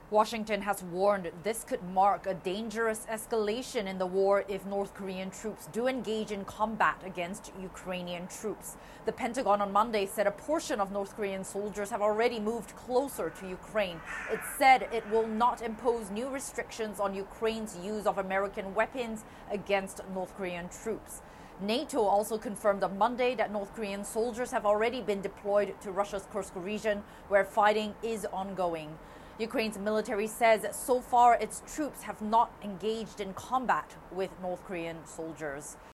Washington has warned this could mark a dangerous escalation in the war if North Korean troops do engage in combat against Ukrainian troops. The Pentagon on Monday said a portion of North Korean soldiers have already moved closer to Ukraine. It said it will not impose new restrictions on Ukraine's use of American weapons against North Korean troops. NATO also confirmed on Monday that North Korean soldiers have already been deployed to Russia's Kursk region, where fighting is ongoing. Ukraine's military says so far its troops have not engaged in combat with North Korean soldiers.